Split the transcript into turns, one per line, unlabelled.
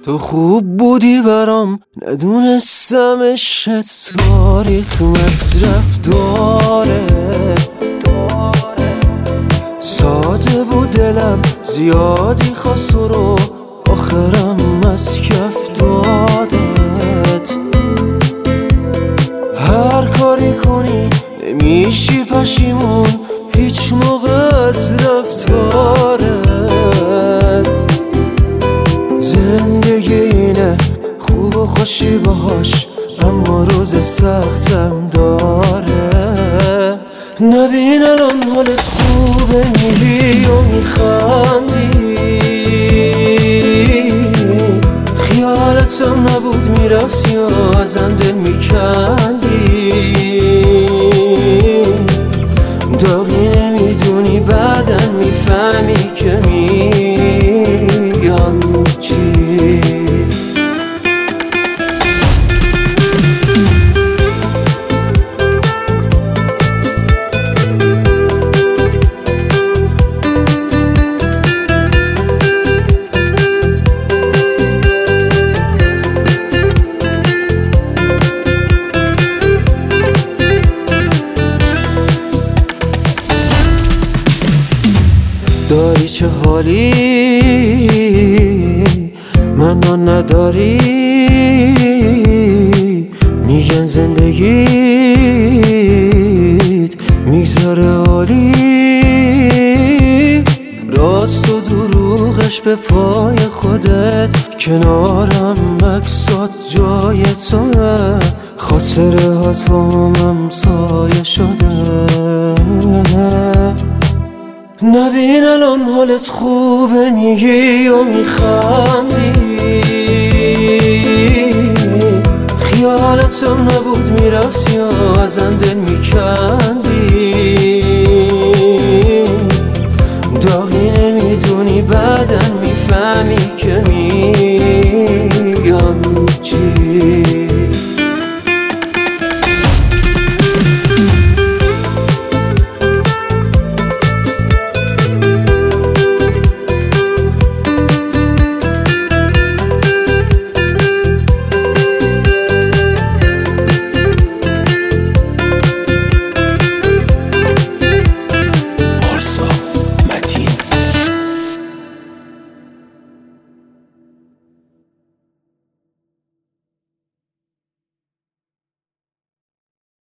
تو خوب بودی برام، ندونستم عشقت تاریخ مصرف داره. ساده بود دلم زیادی خواست رو، آخرم از کف دادت. هر کاری کنی نمیشی پشیمون هیچ موقع از رفتارت. زندگی اینه خوب و خوشی باهاش، اما روز سختم داره. نبین الان حالت خوبه، میری و میخندی، خیالتم نبود میرفتی و ازم دل میکندی. داغی نمیدونی بعدن میفهمی که میگم چی. داری چه حالی منو نداری، میگن زندگیت میگذاره عالی. راست و دروغش به پای خودت، کنارم عکسات جای توه، خاطره هات با هم سایه شده. نبین الان حالت خوبه، میگی و میخندی، خیالتم نبود میرفتی و ازم دل میکندی. داغی نمیدونی بعدن میفهمی